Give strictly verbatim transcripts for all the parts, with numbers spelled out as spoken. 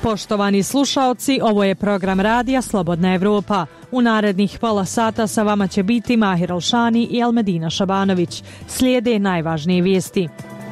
Poštovani slušaoci, ovo je program radija Slobodna Evropa. U narednih pola sata sa vama će biti Mahir Alšani i Almedina Šabanović. Slijede najvažnije vijesti.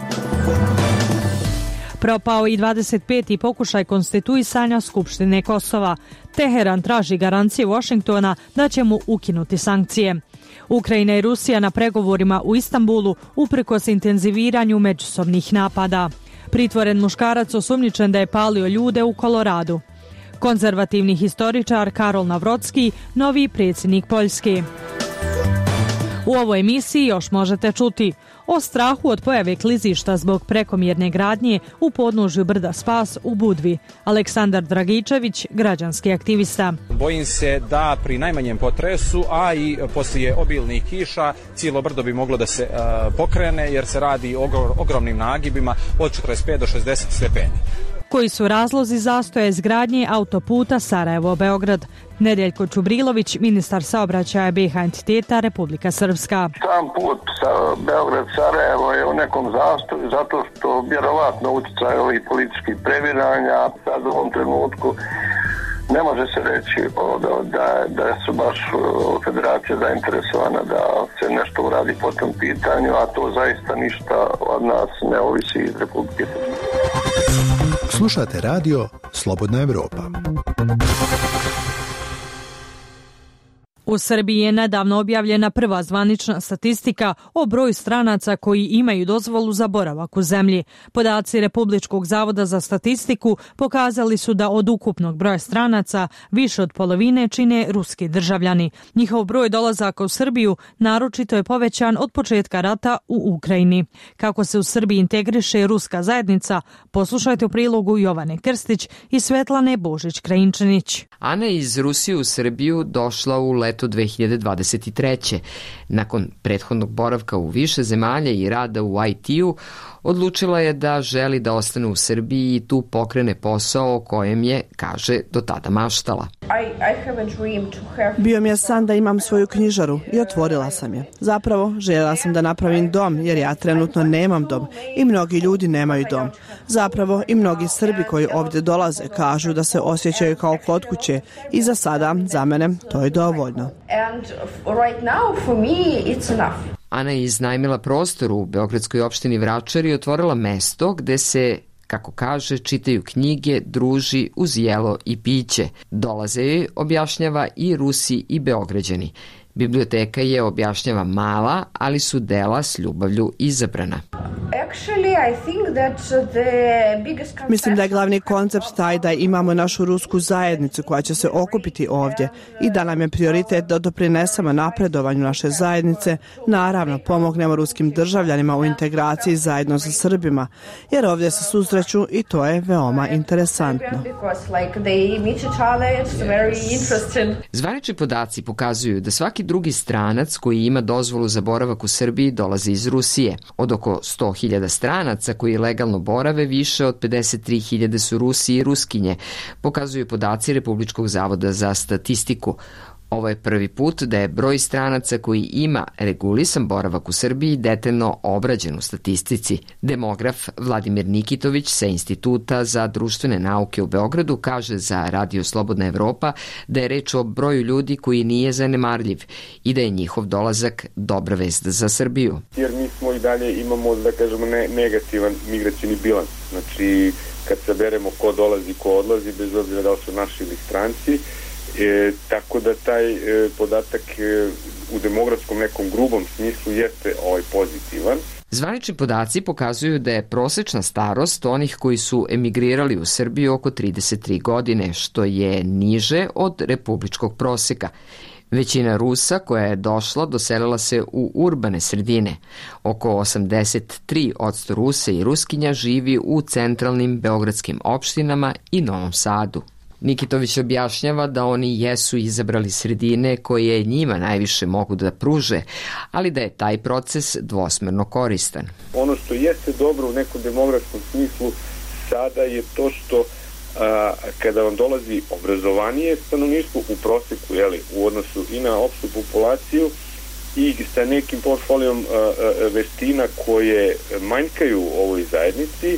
Propao i dvadeset peti pokušaj konstituisanja Skupštine Kosova. Teheran traži garancije Washingtona da će mu ukinuti sankcije. Ukrajina i Rusija na pregovorima u Istanbulu uprkos intenziviranju međusobnih napada. Pritvoren muškarac osumnjičen da je palio ljude u Koloradu. Konzervativni historičar Karol Navrocki, novi predsjednik Poljske. U ovoj emisiji još možete čuti o strahu od pojave klizišta zbog prekomjerne gradnje u podnožju brda Spas u Budvi. Aleksandar Dragičević, građanski aktivista. Bojim se da pri najmanjem potresu, a i poslije obilnih kiša, cijelo brdo bi moglo da se uh, pokrene jer se radi o ogromnim nagibima od četrdeset pet do šezdeset stepeni. Koji su razlozi zastoja izgradnje autoputa Sarajevo-Beograd? Nedeljko Čubrilović, ministar saobraćaja B iH entiteta Republika Srpska. Sam put Beograd-Sarajevo je u nekom zastoju zato što vjerovatno utjecaj ovih političkih previranja. Sad u ovom trenutku ne može se reći da, da su baš federacija zainteresovana da se nešto uradi po tom pitanju, a to zaista ništa od nas ne ovisi iz Republike Srpske. Slušate radio Slobodna Evropa. U Srbiji je nedavno objavljena prva zvanična statistika o broju stranaca koji imaju dozvolu za boravak u zemlji. Podaci Republičkog zavoda za statistiku pokazali su da od ukupnog broja stranaca više od polovine čine ruski državljani. Njihov broj dolazaka u Srbiju naročito je povećan od početka rata u Ukrajini. Kako se u Srbiji integriše ruska zajednica, poslušajte u prilogu Jovane Krstić i Svetlane Božić-Krajinčanić. Ana iz Rusije u Srbiju došla u leto dve hiljade dvadeset treće. Nakon prethodnog boravka u više zemalja i rada u I T-u, odlučila je da želi da ostane u Srbiji i tu pokrene posao o kojem je, kaže, do tada maštala. Bio mi je san da imam svoju knjižaru i otvorila sam je. Zapravo, željela sam da napravim dom jer ja trenutno nemam dom i mnogi ljudi nemaju dom. Zapravo i mnogi Srbi koji ovdje dolaze kažu da se osjećaju kao kod kuće i za sada, za mene, to je dovoljno. Ana je iznajmila prostor u beogradskoj opštini Vračar i otvorila mesto gde se, kako kaže, čitaju knjige, druži uz jelo i piće. Dolaze joj, objašnjava, i Rusi i Beograđani. Biblioteka je, objašnjava, mala, ali su dela s ljubavlju izabrana. Mislim da je glavni koncept taj da imamo našu rusku zajednicu koja će se okupiti ovdje i da nam je prioritet da doprinesemo napredovanju naše zajednice, naravno pomognemo ruskim državljanima u integraciji zajedno sa Srbima, jer ovdje se susreću i to je veoma interesantno. Zvanični podaci pokazuju da svaki drugi stranac koji ima dozvolu za boravak u Srbiji dolazi iz Rusije. Od oko sto hiljada stranaca koji legalno borave, više od pedeset tri hiljade su Rusi i Ruskinje, pokazuju podaci Republičkog zavoda za statistiku. Ovo je prvi put da je broj stranaca koji ima regulisan boravak u Srbiji detaljno obrađen u statistici. Demograf Vladimir Nikitović sa Instituta za društvene nauke u Beogradu kaže za Radio Slobodna Evropa da je reč o broju ljudi koji nije zanemarljiv i da je njihov dolazak dobra vest za Srbiju. Jer mi smo i dalje imamo, da kažemo, ne, negativan migracijni bilans. Znači, kad saberemo ko dolazi, ko odlazi, bez obzira da li su naši ili stranci, E, tako da taj e, podatak e, u demografskom nekom grubom smislu jeste ovaj pozitivan. Zvanični podaci pokazuju da je prosečna starost onih koji su emigrirali u Srbiju oko trideset tri godine, što je niže od republičkog proseka. Većina Rusa koja je došla doselila se u urbane sredine. Oko osamdeset tri posto Rusa i Ruskinja živi u centralnim beogradskim opštinama i Novom Sadu. Nikitović objašnjava da oni jesu izabrali sredine koje njima najviše mogu da pruže, ali da je taj proces dvosmerno koristan. Ono što jeste dobro u nekom demografskom smislu sada je to što a, kada vam dolazi obrazovanije stanovništvo u proseku, jeli, u odnosu i na opštu populaciju i sa nekim portfolijom a, a, veština koje manjkaju u ovoj zajednici,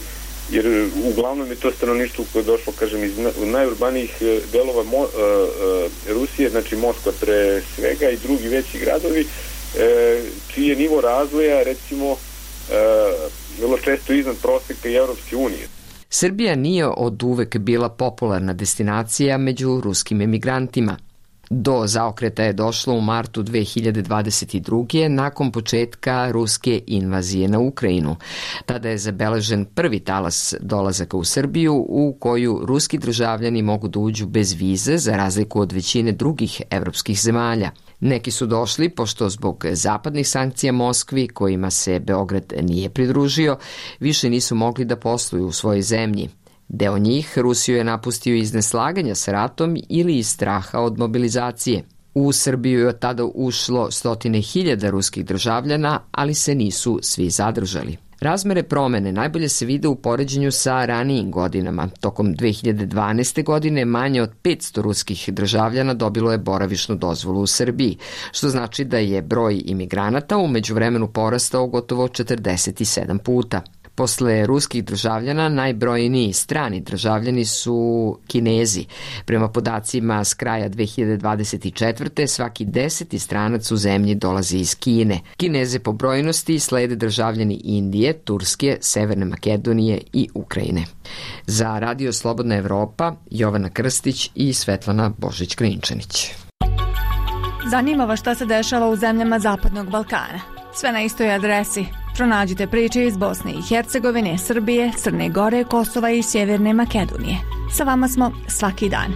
jer uglavnom je to stanovništvo koje je došlo, kažem, iz najurbanijih delova Mo, uh, uh, Rusije, znači Moskva pre svega i drugi veći gradovi, uh, čiji je nivo razvoja, recimo, uh, vrlo često iznad proseka i Evropske unije. Srbija nije od uvek bila popularna destinacija među ruskim emigrantima. Do zaokreta je došlo u martu dve hiljade dvadeset druge. nakon početka ruske invazije na Ukrajinu. Tada je zabeležen prvi talas dolazaka u Srbiju u koju ruski državljani mogu da uđu bez vize za razliku od većine drugih evropskih zemalja. Neki su došli pošto zbog zapadnih sankcija Moskvi, kojima se Beograd nije pridružio, više nisu mogli da posluju u svojoj zemlji. Deo njih Rusiju je napustio iz neslaganja sa ratom ili iz straha od mobilizacije. U Srbiju je od tada ušlo stotine hiljada ruskih državljana, ali se nisu svi zadržali. Razmere promene najbolje se vide u poređenju sa ranijim godinama. Tokom dve hiljade dvanaeste. godine manje od petsto ruskih državljana dobilo je boravišnu dozvolu u Srbiji, što znači da je broj imigranata u međuvremenu porastao gotovo četrdeset sedam puta. Posle ruskih državljana najbrojniji strani državljani su Kinezi. Prema podacima s kraja dve hiljade dvadeset četvrte. svaki deseti stranac u zemlji dolazi iz Kine. Kineze po brojnosti slede državljani Indije, Turske, Severne Makedonije i Ukrajine. Za Radio Slobodna Evropa, Jovana Krstić i Svetlana Božić-Krinčanić. Zanima vas šta se dešava u zemljama Zapadnog Balkana. Sve na istoj adresi. Pronađite priče iz Bosne i Hercegovine, Srbije, Crne Gore, Kosova i Sjeverne Makedonije. Sa vama smo svaki dan.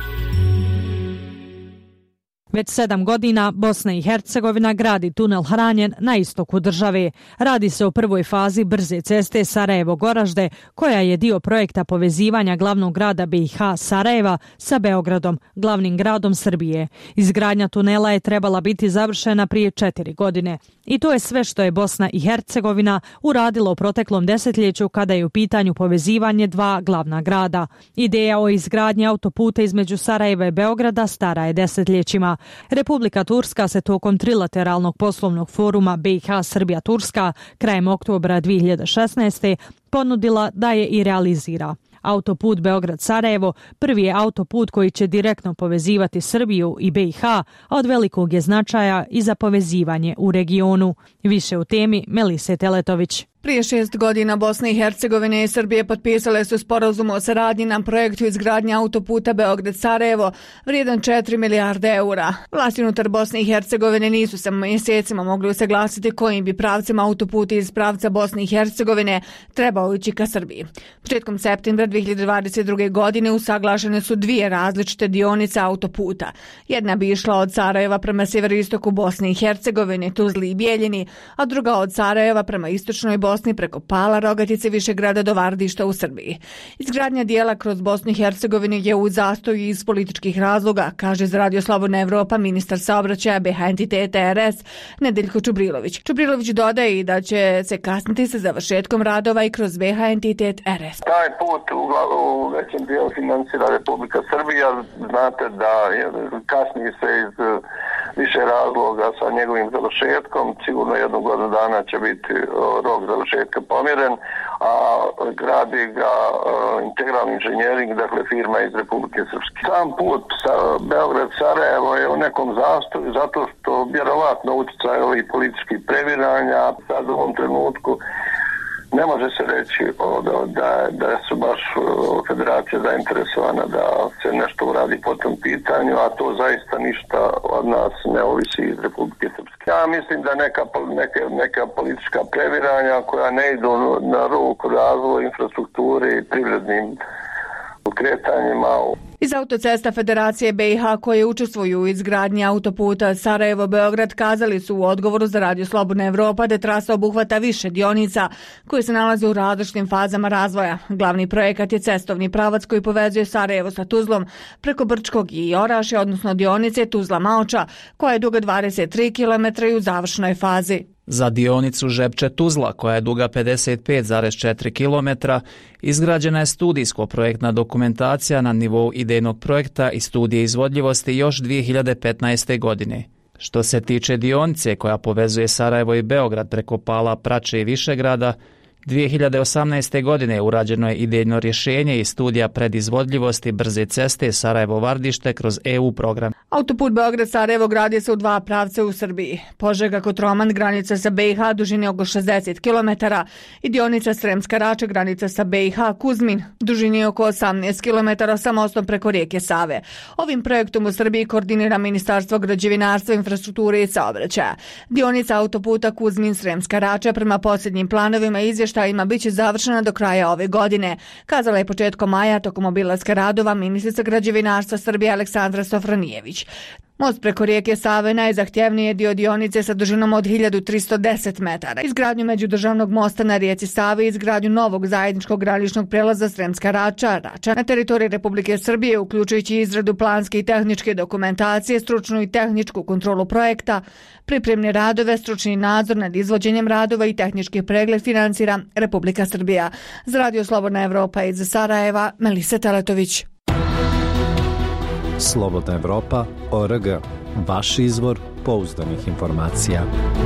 Već sedam godina Bosna i Hercegovina gradi tunel Hranjen na istoku države. Radi se o prvoj fazi brze ceste Sarajevo-Goražde, koja je dio projekta povezivanja glavnog grada B i H Sarajeva sa Beogradom, glavnim gradom Srbije. Izgradnja tunela je trebala biti završena prije četiri godine. I to je sve što je Bosna i Hercegovina uradila u proteklom desetljeću kada je u pitanju povezivanje dva glavna grada. Ideja o izgradnji autoputa između Sarajeva i Beograda stara je desetljećima. Republika Turska se tokom trilateralnog poslovnog foruma B i H Srbija-Turska krajem oktobra dve hiljade šesnaeste. ponudila da je i realizira. Autoput Beograd-Sarajevo prvi je autoput koji će direktno povezivati Srbiju i B i H, a od velikog je značaja i za povezivanje u regionu. Više u temi Melise Teletović. Prije šest godina Bosna i Hercegovina i Srbije potpisale su sporazum o saradnji na projektu izgradnje autoputa Beograd-Sarajevo vrijedan četiri milijarde eura. Vlasti unutar Bosne i Hercegovine nisu se mjesecima mogli usaglasiti kojim bi pravcima autoputa iz pravca Bosne i Hercegovine trebao ići ka Srbiji. Početkom septembra dve hiljade dvadeset druge. godine usaglašene su dvije različite dionice autoputa. Jedna bi išla od Sarajeva prema sjeveroistoku Bosne i Hercegovine, Tuzli i Bijeljini, a druga od Sarajeva prema istočnoj Bosni preko Pala, Rogatice, Višegrada do Vardišta u Srbiji. Izgradnja dijela kroz Bosnu i Hercegovinu je u zastoju iz političkih razloga, kaže za Radio Slobodna Evropa ministar saobraćaja B H entiteta R S Nedeljko Čubrilović. Čubrilović dodaje i da će se kasniti sa završetkom radova i kroz B H entitet R S. Taj put u većem dijelu financira Republika Srbija. Znate da kasni se iz više razloga sa njegovim završetkom. Sigurno jednu godinu dana će biti rok završetka pomjeren, a gradi ga integralni inženjering, dakle firma iz Republike Srpske. Sam put sa Beograd-Sarajevo je u nekom zastoju zato što vjerovatno utjecaj ovih političkih previranja sad u ovom trenutku ne može se reći da, da su baš federacija zainteresovana da se nešto uradi po tom pitanju, a to zaista ništa od nas ne ovisi iz Republike Srpske. Ja mislim da neka, neka, neka politička previranja koja ne idu na ruku razvoju infrastrukture i privrednim kretanjima. Iz autocesta Federacije B i H koje učestvuju u izgradnji autoputa Sarajevo-Beograd kazali su u odgovoru za Radio Slobodna Evropa da trasa obuhvata više dionica koje se nalaze u različitim fazama razvoja. Glavni projekat je cestovni pravac koji povezuje Sarajevo sa Tuzlom preko Brčkog i Orašja, odnosno dionice Tuzla-Maoča koja je duga dvadeset tri kilometra i u završnoj fazi. Za dionicu Žepče-Tuzla, koja je duga pedeset pet zarez četiri kilometra, izgrađena je studijsko-projektna dokumentacija na nivou idejnog projekta i studije izvodljivosti još dve hiljade petnaeste. godine. Što se tiče dionice koja povezuje Sarajevo i Beograd preko Pala, Prače i Višegrada, dvije hiljade osamnaeste. godine urađeno je idejno rješenje i studija predizvodljivosti brze ceste Sarajevo-Vardište kroz E U program. Autoput Beograd-Sarajevo gradi se u dva pravca u Srbiji. Požega-Kotroman, granica sa B i H, dužine oko šezdeset kilometara i dionica Sremska Rača, granica sa B i H, Kuzmin, dužini oko osamnaest kilometara sa mostom preko rijeke Save. Ovim projektom u Srbiji koordinira Ministarstvo građevinarstva, infrastrukture i saobraćaja. Dionica autoputa Kuzmin-Sremska Rača prema posljednjim planovima i izvještajima biće završena do kraja ove godine, kazala je početkom maja tokom obilaska radova ministrica građevinarstva Srbije Aleksandra Sofronijević. Most preko rijeke Save najzahtjevniji je dio dionice sa dužinom od hiljadu tristo deset metara. Izgradnju međudržavnog mosta na rijeci Savi i izgradnju novog zajedničkog graničnog prelaza Sremska Rača, Rača na teritoriji Republike Srbije, uključujući izradu planske i tehničke dokumentacije, stručnu i tehničku kontrolu projekta, pripremne radove, stručni nadzor nad izvođenjem radova i tehnički pregled financira Republika Srbija. Za Radio Slobodna Evropa iz Sarajeva, Melisa Teletović. Slobodna Evropa, O R G, vaš izvor pouzdanih informacija.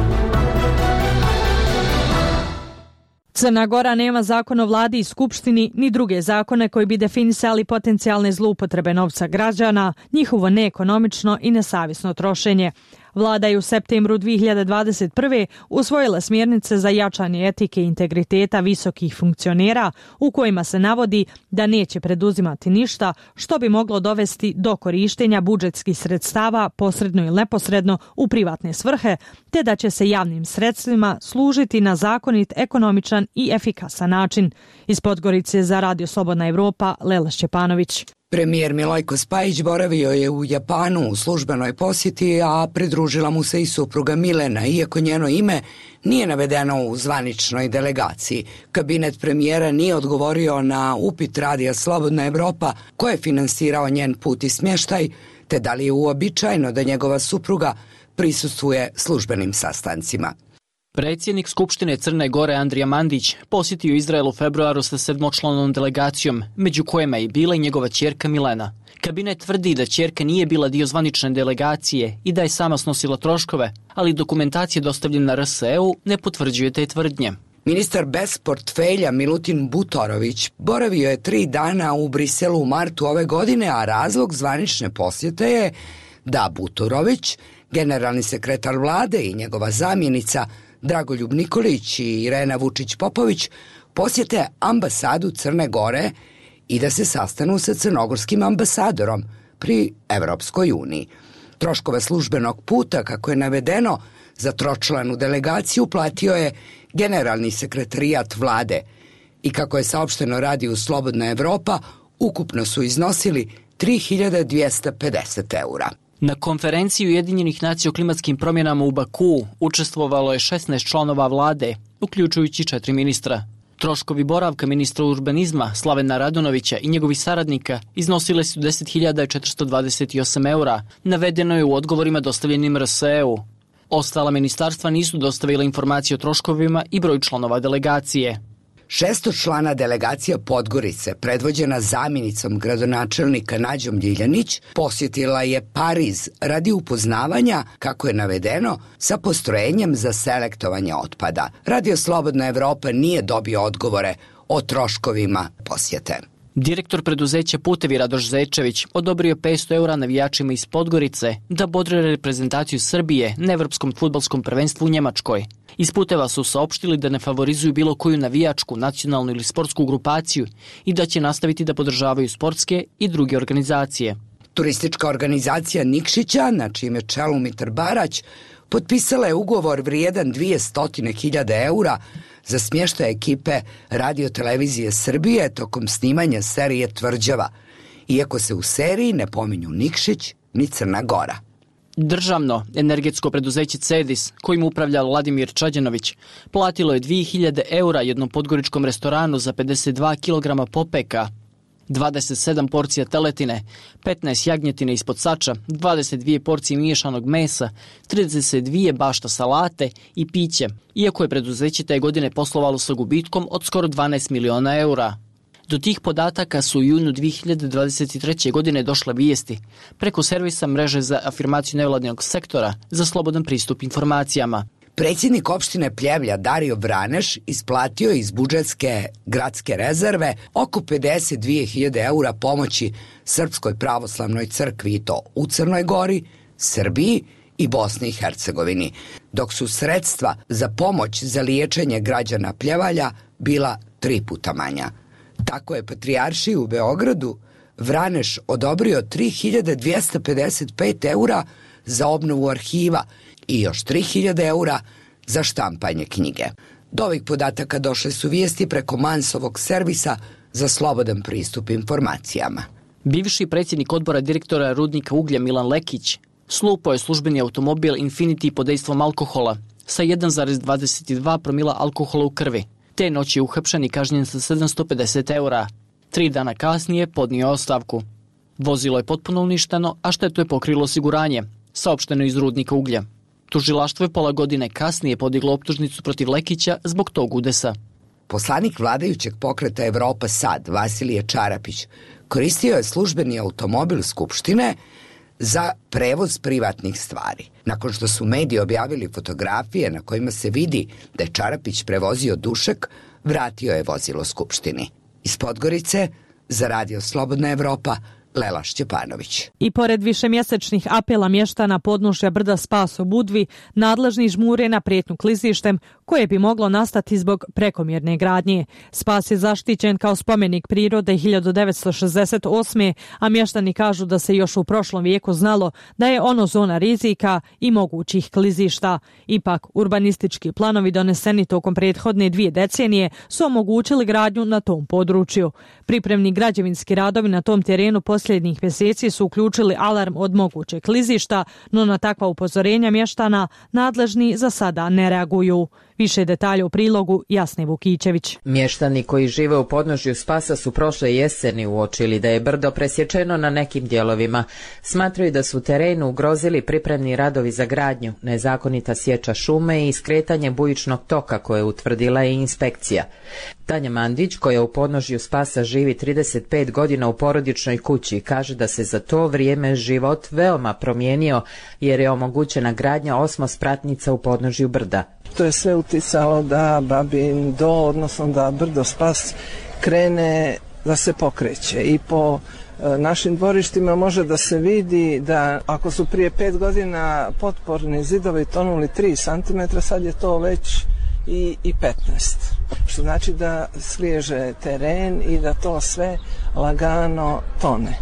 Crna Gora nema zakon o vladi i skupštini ni druge zakone koji bi definisali potencijalne zloupotrebe novca građana, njihovo neekonomično i nesavjesno trošenje. Vlada je u septembru dvije hiljade dvadeset prve. usvojila smjernice za jačanje etike i integriteta visokih funkcionera u kojima se navodi da neće preduzimati ništa što bi moglo dovesti do korištenja budžetskih sredstava posredno ili neposredno u privatne svrhe, te da će se javnim sredstvima služiti na zakonit, ekonomičan i efikasan način. Iz Podgorice za Radio Slobodna Evropa, Lela Šćepanović. Premijer Milojko Spajić boravio je u Japanu u službenoj posjeti, a pridružila mu se i supruga Milena, iako njeno ime nije navedeno u zvaničnoj delegaciji. Kabinet premijera nije odgovorio na upit Radija Slobodna Evropa ko je finansirao njen put i smještaj, te da li je uobičajeno da njegova supruga prisustvuje službenim sastancima. Predsjednik Skupštine Crne Gore Andrija Mandić posjetio Izrael u februaru sa sedmočlanom delegacijom, među kojima je bila i njegova ćerka Milena. Kabinet tvrdi da ćerka nije bila dio zvanične delegacije i da je sama snosila troškove, ali dokumentacija dostavljena R S E-u ne potvrđuje te tvrdnje. Ministar bez portfelja Milutin Butorović boravio je tri dana u Briselu u martu ove godine, a razlog zvanične posjete je da Butorović, generalni sekretar vlade i njegova zamjenica Dragoljub Nikolić i Irena Vučić-Popović posjete ambasadu Crne Gore i da se sastanu sa crnogorskim ambasadorom pri Evropskoj uniji. Troškove službenog puta, kako je navedeno, za tročlanu delegaciju platio je generalni sekretarijat vlade i kako je saopšteno Radiju Slobodna Evropa, ukupno su iznosili tri hiljade dvjesto pedeset eura. Na konferenciji Ujedinjenih nacija o klimatskim promjenama u Bakuu učestvovalo je šesnaest članova vlade, uključujući četiri ministra. Troškovi boravka ministra urbanizma Slavena Radonovića i njegovih saradnika iznosile su deset hiljada četiristo dvadeset osam eura, navedeno je u odgovorima dostavljenim R S E-u. Ostala ministarstva nisu dostavila informacije o troškovima i broj članova delegacije. Šestočlana delegacija Podgorice, predvođena zamjenicom gradonačelnika Nađom Ljiljanić, posjetila je Pariz radi upoznavanja, kako je navedeno, sa postrojenjem za selektovanje otpada. Radio Slobodna Evropa nije dobio odgovore o troškovima posjete. Direktor preduzeća Putevi Radoš Zečević odobrio petsto eura navijačima iz Podgorice da bodre reprezentaciju Srbije na Evropskom fudbalskom prvenstvu u Njemačkoj. Iz Puteva su saopštili da ne favorizuju bilo koju navijačku, nacionalnu ili sportsku grupaciju i da će nastaviti da podržavaju sportske i druge organizacije. Turistička organizacija Nikšića, na čijem je čelu Mitar Barać, potpisala je ugovor vrijedan dvjesto hiljada eura za smještaj ekipe Radio-televizije Srbije tokom snimanja serije Tvrđava, iako se u seriji ne pominju Nikšić ni Crna Gora. Državno energetsko preduzeće Cedis, kojim upravlja Vladimir Čađanović, platilo je dvije hiljade eura jednom podgoričkom restoranu za pedeset dva kilograma popeka, dvadeset sedam porcija teletine, petnaest jagnjetine ispod sača, dvadeset dvije porcije miješanog mesa, trideset dvije bašta salate i piće, iako je preduzeće te godine poslovalo sa gubitkom od skoro dvanaest miliona eura. Do tih podataka su u junu dvije hiljade dvadeset treće. godine došle vijesti preko servisa mreže za afirmaciju nevladinog sektora za slobodan pristup informacijama. Predsjednik opštine Pljevlja Dario Vraneš isplatio iz budžetske gradske rezerve oko pedeset dvije hiljade eura pomoći Srpskoj pravoslavnoj crkvi i to u Crnoj Gori, Srbiji i Bosni i Hercegovini, dok su sredstva za pomoć za liječenje građana Pljevalja bila tri puta manja. Tako je Patrijaršiji u Beogradu Vraneš odobrio tri hiljade dvjesto pedeset pet eura za obnovu arhiva i još tri hiljade eura za štampanje knjige. Do ovih podataka došle su vijesti preko Mansovog servisa za slobodan pristup informacijama. Bivši predsjednik odbora direktora rudnika uglja Milan Lekić slupao je službeni automobil Infiniti pod dejstvom alkohola sa jedan zarez dvadeset dva promila alkohola u krvi. Te noći je uhapšen i kažnjen sa sedamsto pedeset eura. Tri dana kasnije podnio ostavku. Vozilo je potpuno uništeno, a štetu je pokrilo osiguranje, saopšteno iz rudnika uglja. Tužilaštvo je pola godine kasnije podiglo optužnicu protiv Lekića zbog tog udesa. Poslanik vladajućeg pokreta Evropa Sad, Vasilije Čarapić, koristio je službeni automobil Skupštine za prevoz privatnih stvari. Nakon što su mediji objavili fotografije na kojima se vidi da je Čarapić prevozio dušek, vratio je vozilo Skupštini. Iz Podgorice, za Radio Slobodna Evropa, Lela Šćepanović. I pored višemjesečnih apela mještana podnožja brda Spas u Budvi, nadležni žmure na prijetnju klizištem koje bi moglo nastati zbog prekomjerne gradnje. Spas je zaštićen kao spomenik prirode hiljadu devetsto šezdeset osme. a mještani kažu da se još u prošlom vijeku znalo da je ono zona rizika i mogućih klizišta. Ipak, urbanistički planovi doneseni tokom prethodne dvije decenije su omogućili gradnju na tom području. Pripremni građevinski radovi na tom terenu posljednjih mjeseci su uključili alarm od mogućeg klizišta, no na takva upozorenja mještana nadležni za sada ne reaguju. Više detalja u prilogu Jasne Vukićević. Mještani koji žive u podnožju Spasa su prošle jeseni uočili da je brdo presječeno na nekim dijelovima. Smatraju da su terenu ugrozili pripremni radovi za gradnju, nezakonita sječa šume i skretanje bujičnog toka koje utvrdila i inspekcija. Tanja Mandić, koja u podnožju Spasa živi trideset pet godina u porodičnoj kući, kaže da se za to vrijeme život veoma promijenio jer je omogućena gradnja osmospratnica u podnožju brda. To je sve uticalo da Babin do, odnosno da brdo Spas krene da se pokreće i po e, našim dvorištima može da se vidi da ako su prije pet godina potporni zidovi tonuli tri centimetra, sad je to već i, i petnaest. Što znači da sliježe teren i da to sve lagano tone.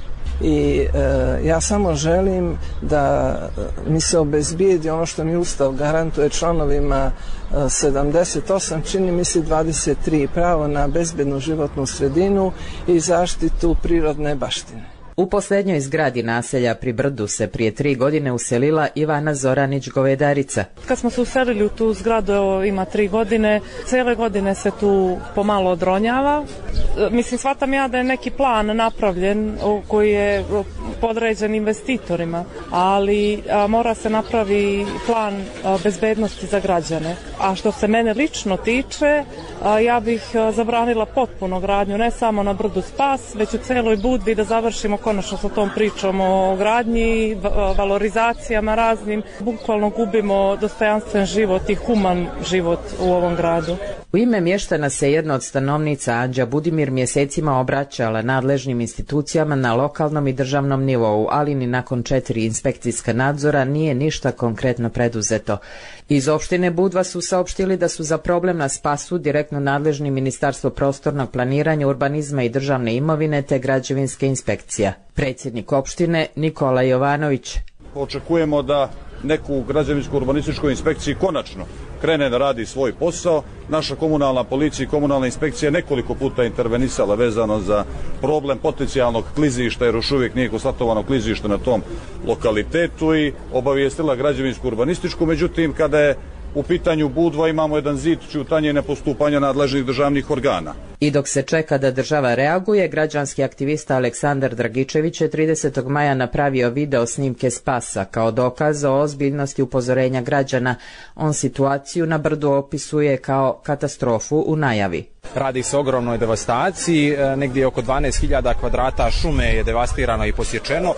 I e, ja samo želim da mi se obezbijedi ono što mi Ustav garantuje članovima e, sedamdeset osam, čini mi se dvadeset tri, pravo na bezbednu životnu sredinu i zaštitu prirodne baštine. U posljednjoj zgradi naselja pri brdu se prije tri godine uselila Ivana Zoranić-Govedarica. Kad smo se uselili u tu zgradu, evo, ima tri godine, cijele godine se tu pomalo odronjava. Mislim, shvatam ja da je neki plan napravljen koji je podređen investitorima, ali a, mora se napravi plan a, bezbednosti za građane. A što se mene lično tiče, a, ja bih a, zabranila potpuno gradnju, ne samo na brdu Spas, već u celoj Budvi, da završimo konačno sa tom pričom o gradnji, valorizacijama raznim. Bukvalno gubimo dostojanstven život i human život u ovom gradu. U ime mještana se jedna od stanovnica, Anđa Budimir, mjesecima obraćala nadležnim institucijama na lokalnom i državnom nivou, ali ni nakon četiri inspekcijska nadzora nije ništa konkretno preduzeto. Iz opštine Budva su saopštili da su za problem na Spasu direktno nadležni Ministarstvo prostornog planiranja, urbanizma i državne imovine te građevinske inspekcija. Predsjednik opštine Nikola Jovanović. Očekujemo da neku građevinsku urbanističku inspekciju konačno krene da radi svoj posao. Naša komunalna policija i komunalna inspekcija nekoliko puta intervenisala vezano za problem potencijalnog klizišta, jer još uvijek nije konstatovano klizište na tom lokalitetu, i obavijestila građevinsku urbanističku. Međutim, kada je u pitanju Budva, imamo jedan zid ćutanja i nepostupanja nadležnih državnih organa. I dok se čeka da država reaguje, građanski aktivista Aleksandar Dragičević je tridesetog maja napravio video snimke Spasa kao dokaz o ozbiljnosti upozorenja građana. On situaciju na brdu opisuje kao katastrofu u najavi. Radi se o ogromnoj devastaciji, negdje oko dvanaest hiljada kvadrata šume je devastirano i posječeno.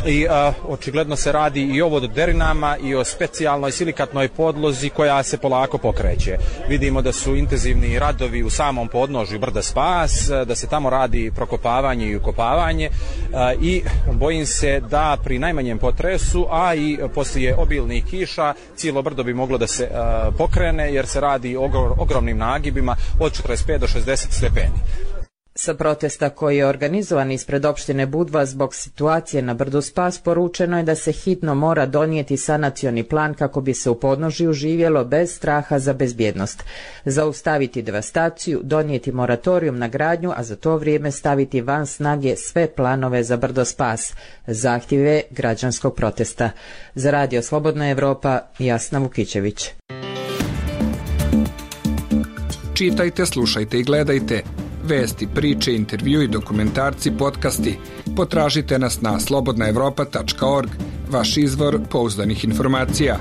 i a, očigledno se radi i o vododerinama i o specijalnoj silikatnoj podlozi koja se polako pokreće. Vidimo da su intenzivni radovi u samom podnožju brda Spas, da se tamo radi prokopavanje i ukopavanje a, i bojim se da pri najmanjem potresu, a i poslije obilnih kiša, cijelo brdo bi moglo da se a, pokrene jer se radi o ogromnim nagibima od četrdeset pet do šezdeset stepeni. Sa protesta koji je organizovan ispred opštine Budva zbog situacije na brdu Spas poručeno je da se hitno mora donijeti sanacioni plan kako bi se u podnožju živjelo bez straha za bezbjednost. Zaustaviti devastaciju, donijeti moratorium na gradnju, a za to vrijeme staviti van snage sve planove za brdo Spas. Zahtjeve građanskog protesta. Za Radio Slobodna Evropa, Jasna Vukićević. Čitajte, slušajte i gledajte. Vesti, priče, intervju i dokumentarci, podcasti. Potražite nas na slobodna evropa tačka org, vaš izvor pouzdanih informacija.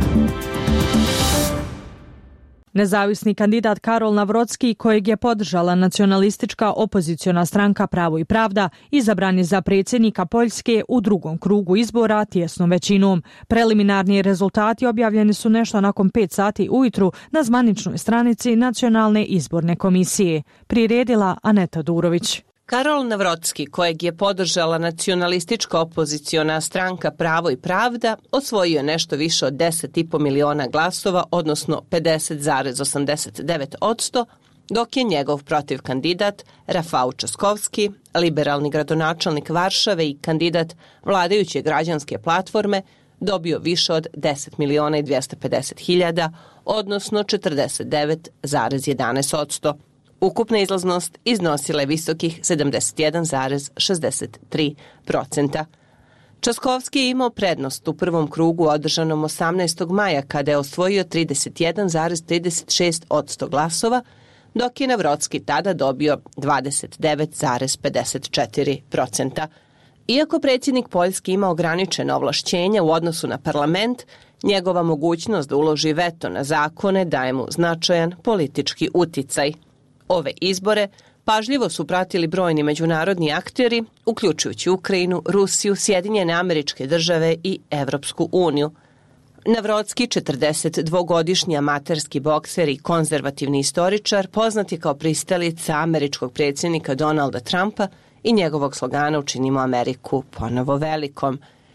Nezavisni kandidat Karol Navrocki, kojeg je podržala nacionalistička opoziciona stranka Pravo i pravda, izabran je za predsjednika Poljske u drugom krugu izbora tjesnom većinom. Preliminarni rezultati objavljeni su nešto nakon pet sati ujutru na zvaničnoj stranici Nacionalne izborne komisije. Priredila Aneta Durović. Karol Navrocki, kojeg je podržala nacionalistička opoziciona stranka Pravo i pravda, osvojio nešto više od deset i po miliona glasova, odnosno pedeset zarez osamdeset devet posto, dok je njegov protiv kandidat Rafał Trzaskowski, liberalni gradonačelnik Varšave i kandidat vladajuće građanske platforme, dobio više od deset miliona i dvjesto pedeset hiljada, odnosno četrdeset devet zarez jedanaest posto. Ukupna izlaznost iznosila je visokih sedamdeset jedan zarez šezdeset tri posto. Trzaskowski je imao prednost u prvom krugu održanom osamnaestog maja kada je osvojio trideset jedan zarez trideset šest posto glasova, dok je Navrocki tada dobio dvadeset devet zarez pedeset četiri posto. Iako predsjednik Poljske ima ograničena ovlašćenja u odnosu na parlament, njegova mogućnost da uloži veto na zakone daje mu značajan politički uticaj. Ove izbore pažljivo su pratili brojni međunarodni akteri, uključujući Ukrajinu, Rusiju, Sjedinjene Američke Države i Evropsku uniju. Navrocki, četrdesetdvogodišnji amaterski bokser i konzervativni istoričar, poznat je kao pristalica američkog predsjednika Donalda Trumpa i njegovog slogana "Učinimo Ameriku ponovo velikom".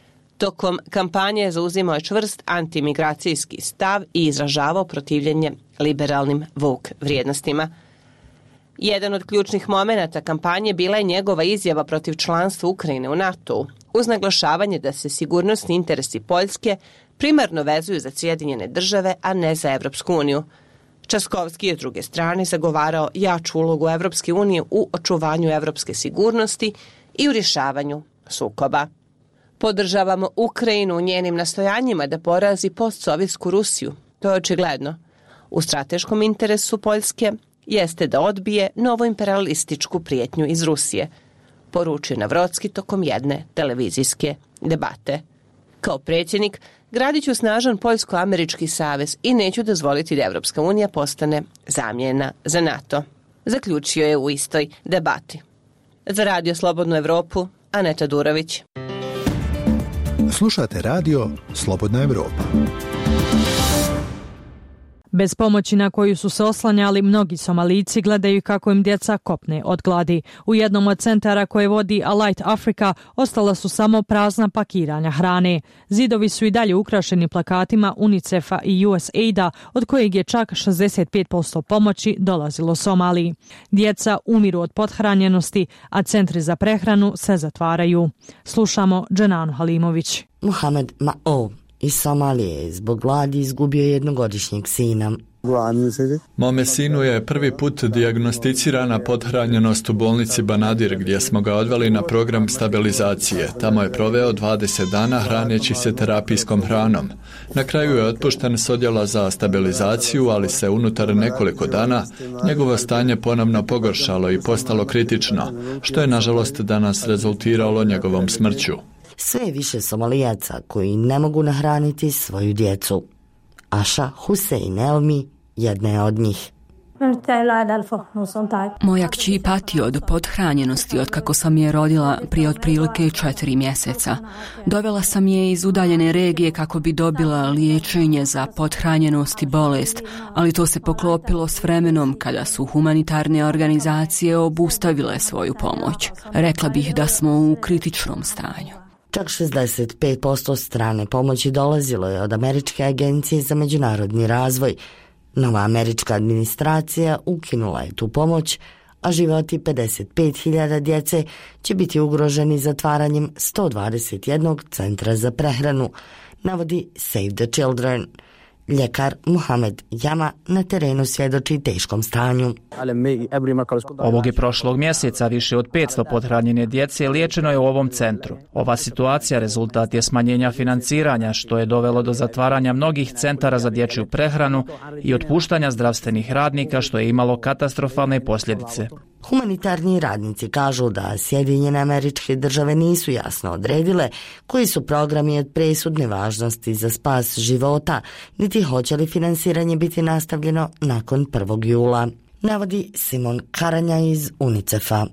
Tokom kampanje zauzimao je čvrst antimigracijski stav i izražavao protivljenje liberalnim woke vrijednostima. Jedan od ključnih momenata kampanje bila je njegova izjava protiv članstva Ukrajine u NATO-u, uz naglašavanje da se sigurnosni interesi Poljske primarno vezuju za Sjedinjene države, a ne za Evropsku uniju. Trzaskowski je s druge strane zagovarao jaču ulogu Evropske unije u očuvanju evropske sigurnosti i u rješavanju sukoba. Podržavamo Ukrajinu u njenim nastojanjima da porazi postsovjetsku Rusiju. To je očigledno. U strateškom interesu Poljske jeste da odbije novoimperialističku prijetnju iz Rusije, poručio Navrocki tokom jedne televizijske debate. Kao predsjednik, gradit ću snažan poljsko-američki savez i neću dozvoliti da Evropska unija postane zamjena za NATO, zaključio je u istoj debati. Za Radio Slobodnu Evropu, Aneta Durović. Slušate Radio Slobodna Evropa. Bez pomoći na koju su se oslanjali, mnogi Somalijci gledaju kako im djeca kopne od gladi. U jednom od centara koje vodi Alight Africa ostala su samo prazna pakiranja hrane. Zidovi su i dalje ukrašeni plakatima UNICEF-a i U S A I D-a, od kojeg je čak šezdeset pet posto pomoći dolazilo Somaliji. Djeca umiru od pothranjenosti, a centri za prehranu se zatvaraju. Slušamo Dženanu Halimović. Muhamed Ma'o iz Somalije je zbog gladi izgubio jednogodišnjeg sina. Mome sinu je prvi put dijagnosticirana pothranjenost u bolnici Banadir, gdje smo ga odveli na program stabilizacije. Tamo je proveo dvadeset dana hraneći se terapijskom hranom. Na kraju je otpušten s odjela za stabilizaciju, ali se unutar nekoliko dana njegovo stanje ponovno pogoršalo i postalo kritično, što je nažalost danas rezultiralo njegovom smrću. Sve je više Somalijaca koji ne mogu nahraniti svoju djecu. Aša Husein Elmi jedna je od njih. Moja kći pati od pothranjenosti od kako sam je rodila prije otprilike četiri mjeseca. Dovela sam je iz udaljene regije kako bi dobila liječenje za pothranjenost i bolest, ali to se poklopilo s vremenom kada su humanitarne organizacije obustavile svoju pomoć. Rekla bih da smo u kritičnom stanju. Čak šezdeset pet posto strane pomoći dolazilo je od Američke agencije za međunarodni razvoj. Nova američka administracija ukinula je tu pomoć, a životi pedeset pet hiljada djece će biti ugroženi zatvaranjem sto dvadeset jednog centra za prehranu, navodi Save the Children. Ljekar Muhamed Jama na terenu svjedoči teškom stanju. Ovog je prošlog mjeseca više od petsto pothranjene djece liječeno je u ovom centru. Ova situacija rezultat je smanjenja financiranja, što je dovelo do zatvaranja mnogih centara za dječju prehranu i otpuštanja zdravstvenih radnika, što je imalo katastrofalne posljedice. Humanitarni radnici kažu da Sjedinjene Američke Države nisu jasno odredile koji su programi od presudne važnosti za spas života, niti hoće li finansiranje biti nastavljeno nakon prvog jula. Navodi Simon Karanja iz UNICEF-a.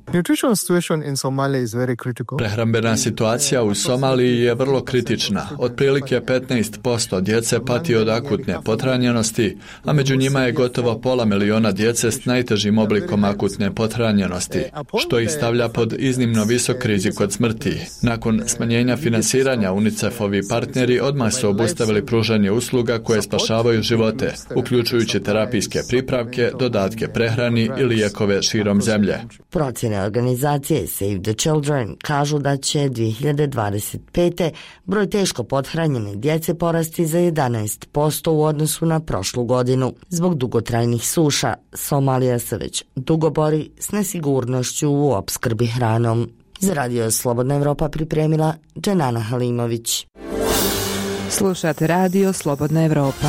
Prehrambena situacija u Somaliji je vrlo kritična. Otprilike petnaest posto djece pati od akutne pothranjenosti, a među njima je gotovo pola miliona djece s najtežim oblikom akutne pothranjenosti, što ih stavlja pod iznimno visok rizik od smrti. Nakon smanjenja finansiranja, UNICEF-ovi partneri odmah su obustavili pružanje usluga koje spašavaju živote, uključujući terapijske pripravke, dodatke prehrani i lijekove širom zemlje. Procjene organizacije Save the Children kažu da će dvije hiljade dvadeset pete. broj teško pothranjene djece porasti za jedanaest posto u odnosu na prošlu godinu. Zbog dugotrajnih suša, Somalija se već dugo bori s nesigurnošću u opskrbi hranom. Za Radio Slobodna Evropa pripremila Dženana Halimović. Slušate Radio Slobodna Evropa.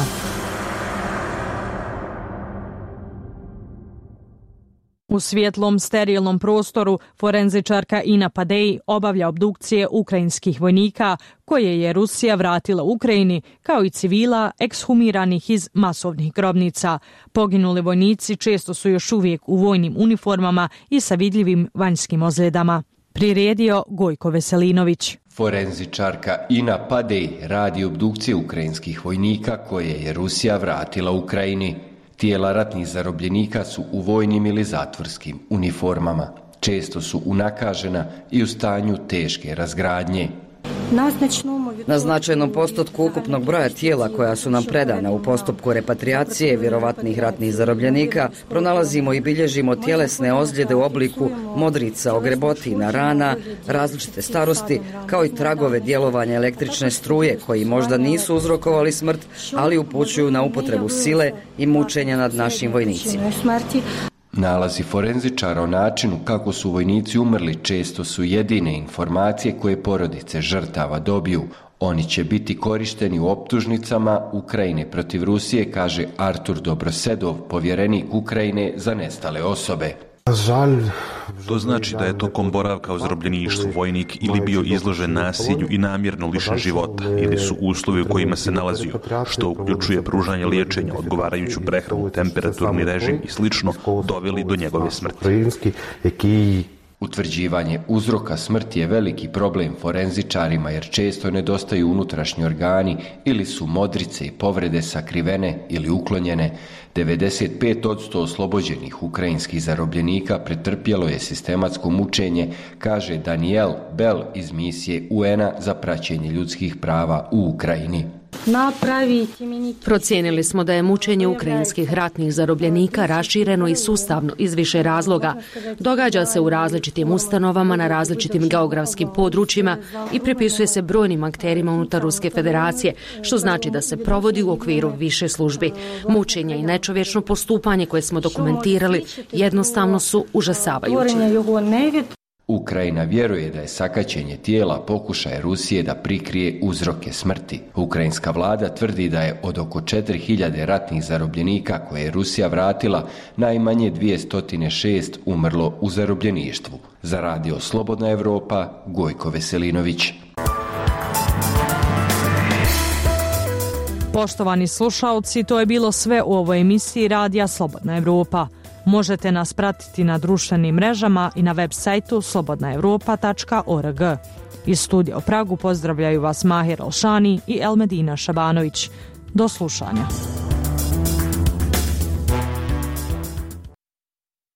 U svjetlom, sterilnom prostoru forenzičarka Ina Padej obavlja obdukcije ukrajinskih vojnika koje je Rusija vratila Ukrajini, kao i civila ekshumiranih iz masovnih grobnica. Poginuli vojnici često su još uvijek u vojnim uniformama i sa vidljivim vanjskim ozljedama. Priredio Gojko Veselinović. Forenzičarka Ina Padej radi obdukcije ukrajinskih vojnika koje je Rusija vratila Ukrajini. Tijela ratnih zarobljenika su u vojnim ili zatvorskim uniformama. Često su unakažena i u stanju teške razgradnje. Na značajnom postotku ukupnog broja tijela koja su nam predana u postupku repatriacije vjerovatnih ratnih zarobljenika pronalazimo i bilježimo tjelesne ozljede u obliku modrica, ogrebotina, rana, različite starosti, kao i tragove djelovanja električne struje koji možda nisu uzrokovali smrt, ali upućuju na upotrebu sile i mučenja nad našim vojnicima. Nalazi forenzičara o načinu kako su vojnici umrli često su jedine informacije koje porodice žrtava dobiju. Oni će biti korišteni u optužnicama Ukrajine protiv Rusije, kaže Artur Dobrosedov, povjerenik Ukrajine za nestale osobe. To znači da je tokom boravka u zarobljeništvu vojnik ili bio izložen nasilju i namjerno lišen života, ili su uslovi u kojima se nalazio, što uključuje pružanje liječenja, odgovarajuću prehranu, temperaturni režim i slično, doveli do njegove smrti. Utvrđivanje uzroka smrti je veliki problem forenzičarima jer često nedostaju unutrašnji organi ili su modrice i povrede sakrivene ili uklonjene. devedeset pet posto oslobođenih ukrajinskih zarobljenika pretrpjelo je sistematsko mučenje, kaže Daniel Bell iz misije U N-a za praćenje ljudskih prava u Ukrajini. Procijenili smo da je mučenje ukrajinskih ratnih zarobljenika rašireno i sustavno iz više razloga. Događa se u različitim ustanovama na različitim geografskim područjima i pripisuje se brojnim akterima unutar Ruske federacije, što znači da se provodi u okviru više službi. Mučenje i nečovječno postupanje koje smo dokumentirali jednostavno su užasavajući. Ukrajina vjeruje da je sakaćenje tijela pokušaj Rusije da prikrije uzroke smrti. Ukrajinska vlada tvrdi da je od oko četiri hiljade ratnih zarobljenika koje je Rusija vratila, najmanje dvjesto šest umrlo u zarobljeništvu. Za Radio Slobodna Evropa, Gojko Veselinović. Poštovani slušalci, to je bilo sve u ovoj emisiji Radija Slobodna Evropa. Možete nas pratiti na društvenim mrežama i na web sajtu slobodna evropa tačka org. Iz studija u Pragu pozdravljaju vas Mahir Alšani i Elmedina Šabanović. Do slušanja.